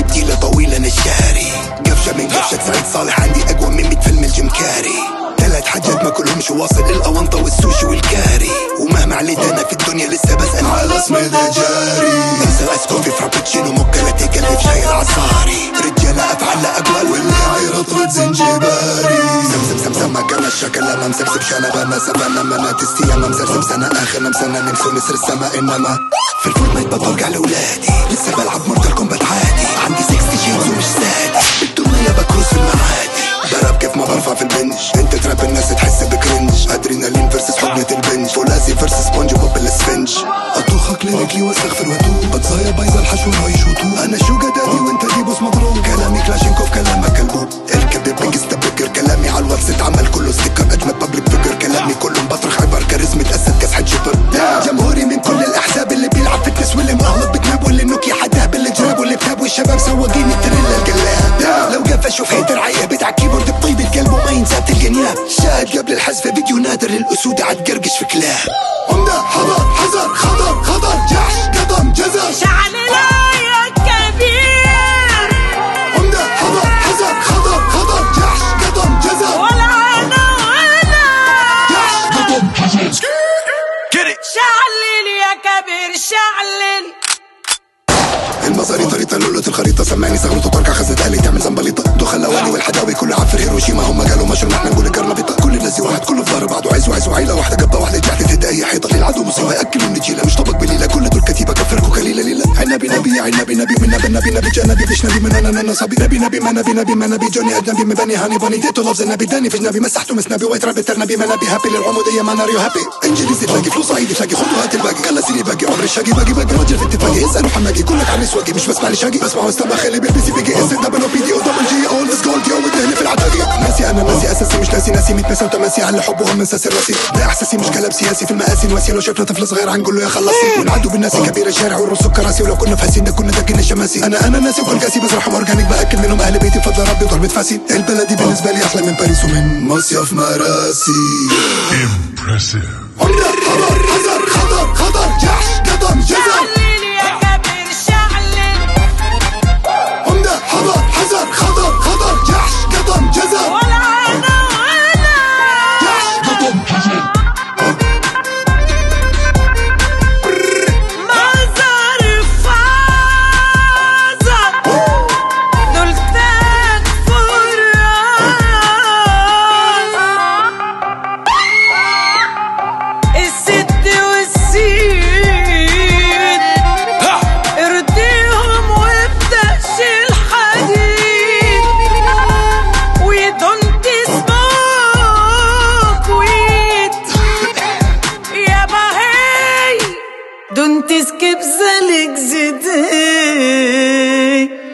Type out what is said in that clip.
بديلة طويلة نشاري، قفشة من قفشة سعيد صالح، عندي أقوى من 100 فيلم الجيم كاري. 3 حاجات ما كلهمش واصل، الأونطة والسوشي والكاري. ومهما عليت أنا في الدنيا لسه بسأل على اسمي ذا جاري. انسى اسكوفي فرابتشينو موكلتي كلف شاي العصاري. رجالة أفعال أقوال واللي عيرط رد زنجباري. سمسم سمسم قرن الشكل ما مسبسب شنبنا سبنا منا تستيا ما مسرسب سنة آخر نمسنا نمسو نسر السماء. إنما في الفورتنايت بطرق على ولادي، لسه بلعب مورتال كومبات عادي. عندي 60 جيمز ومش سادي، بالدنيا بكروس في المعادي. براب كيف ما برفع في البنج، انت تراب الناس تحس بكرنج. ادرينالين فيرسس حقنة البنج، فولاذي فيرسس سبونج بوب الاسفنج. اطوخ كلينيكلي واستغفر واتوب، بتصايا بايظة الحشو رايش وطوب. انا شوجا دادي وانت دي بوس مضروب، كلامي كلاشينكوف كلامك كلبوب. الكذب بيجست بكر كلامي على الواتس اتعمل كله ستيكر. اجمد بابليك فيجر كلامي كله بطرخ عبر كاريزمة اسد كسحة جبر. جمهوري من كل الاحزاب، اللي بيلعب في التس واللي مغلط بكناب، واللي نوكي حداه باللي جراب واللي بتاب، والشباب سواقين التريلا القلاب. لو قفش وفيتر عيب على كيبورد بطيبة قلبه ما ينسى الجنياب. شاهد قبل الحذف فيديو نادر للأسود عاد قرقش في كلاب. عمدة حضر حذر خضر خضر جحش قطم جزر. شعل يا كبير. عمدة حضر حذر خضر خضر جحش قطم جزر. ولا أنا جحش قطم جزر. شعلل يا كبير شعلل. المصاري طريقة لولة الخريطة، سمعني سغلطة طرقة خزت آلي تعمل زنبليطة. دخل الأواني والحداوي كله عفر هيروشيما، هم قالوا مشروع نحن نقول قرنبيطة. كل الناس واحد كله في ظهر بعض، وعايز وعيلة واحدة قبة واحدة جحدة تهدى أي حيطة. للعدو مصيبة يأكلوا النجيلة، مش طبق بليلة كل دول كتيبة كفركوا كليلة ليلة. عنبي نبي يا عنبي نبي من نبي نبي نبي جنبي فيش نبي من أنا نصبي نبي نبي ما نبي نبي ما نبي جوني أجنبي من بني هاني بوني ديتو لفظ النبي داني فيش نبي مسحته مسنبي وايت رابي ترنبي ما نبي هابي للعمودية ما ناريو هابي. انجليزي تلاقي فلوس صعيدي تلاقي خدوا هات الباقي. قال سيري باقي عمر الشاقي باقي راجل في اتفاقي. اسألوا حماقي كلك عن سواقي، مش بسمع لي شاقي بسمع واستمع خلي بالبي سي بي جي اس دبل او بي دي او دبل جي اول ذس جولد يوم الدهن في العتاقي. ناسي انا ناسي اساسي مش ناسي 100 بس وتماسي على حبهم من ساسي راسي. ده احساسي مش كلام سياسي في المآسي نواسي. لو شفنا طفل صغير هنقول له يا خلصي، ونعدوا بالناس كبير الشارع والرسوب كراسي. ولو كنا فاسين ده كنا داكين الشماسي. انا ناسي وكل كاسي بزرعهم اورجانيك باكل منهم اهل بيتي بفضل ربي وضربة فاسي. البلدي بالنسبه لي احلى من باريس ومن مصيف مراسي. عمدة حضر حذر خضر خضر جحش قطم جزر. شعلل يا كبير شعلل. عمدة حضر حذر خضر خضر جحش قطم جزر. ولا أنا جحش قطم جزر. مزار فازة دولتك فراز. الست والسيد ارضيهم وابدأش الحديد. We don't smoke weed يا بهي. don't skip the legs day.